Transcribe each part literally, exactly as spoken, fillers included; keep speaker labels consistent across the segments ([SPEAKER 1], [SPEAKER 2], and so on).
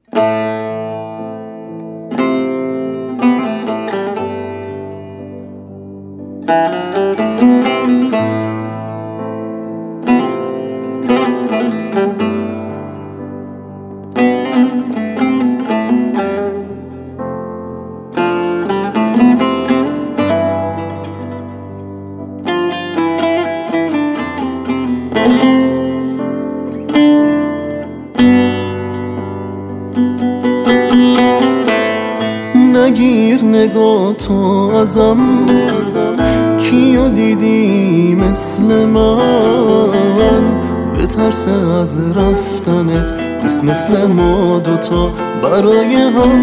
[SPEAKER 1] نگیر نگاه تو ازم، کیو دیدی مثل من؟ بترسه از رفتنت نیست مثل ما دوتا برای هم.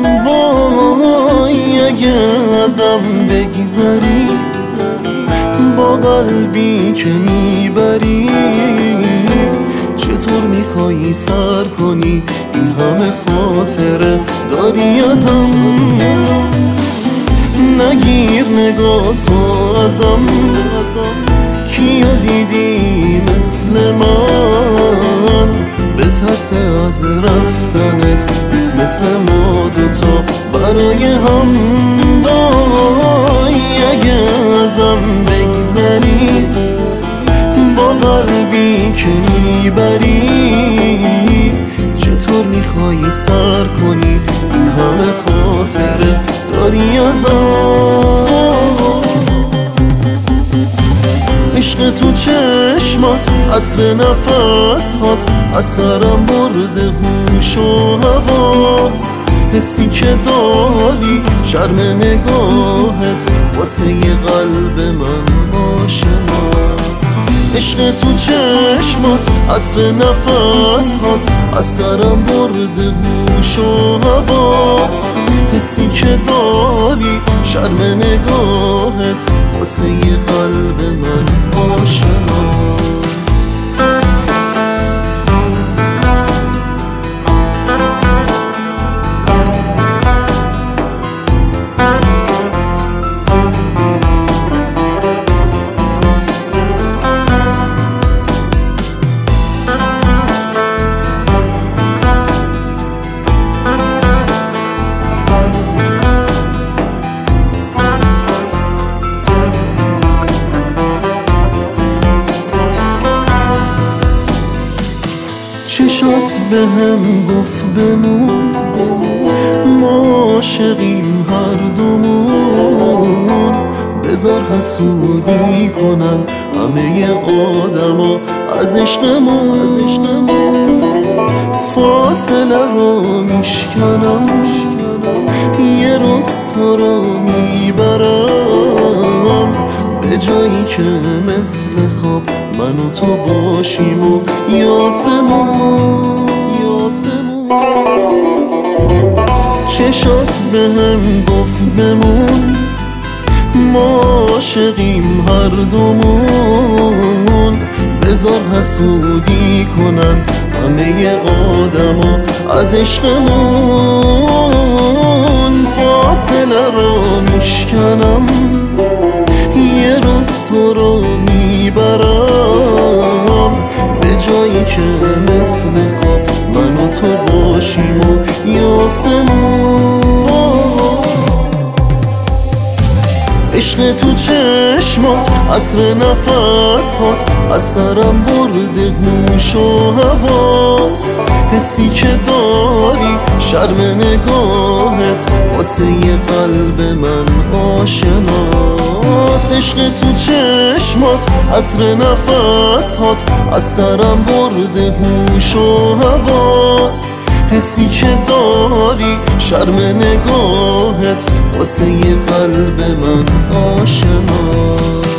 [SPEAKER 1] وای اگه ازم بگذری با قلبی که میبری، چطور میخوایی سر کنی این همه خاطره داری ازم؟ نگیر نگاه تو ازم، کیو دیدی مثل من؟ بترسه از رفتنت نیست مثل ما دوتا برای هم. وای اگه ازم بگذری با قلبی که میبری، چطور میخوایی سر کنی این همه خاطره داری ازم؟ عشق تو چشمات، عطر نفسهات، از سرم برده هوش و حواس. حسی که داری شرم نگاهت واسه ی قلب من آشناست. عشق تو چشمات، عطر نفسهات، از سرم برده هوش و حواس. حسی که داری شرم نگاهت واسه ی قلب من آشناست. چشات به هم گفت بمون، ما عاشقیم هر دومون. بذار حسودی کنن همه آدما از عشقمون. فاصله رو میشکنم، یه روز تو رو میبرم به جایی که مثل خواب من و تو باشیم و یاسمون. چشات به هم گفت بمون، ما عاشقیم هر دومون. بذار حسودی کنن همه آدما از عشقمون. فاصله رو میشکنم، یه روز تو رو میبرم به جایی که مثل خواب من و تو باشیم و یاسمون. عشق تو چشمات، عطر نفسهات، از سرم برده هوش و حواس. حسی که داری شرم نگاهت واسه ی قلب من آشناست. عشق تو چشمات، عطر نفسهات، از سرم برده هوش و حواس. حسی که داری شرم نگاهت واسه ی قلب من آشناست.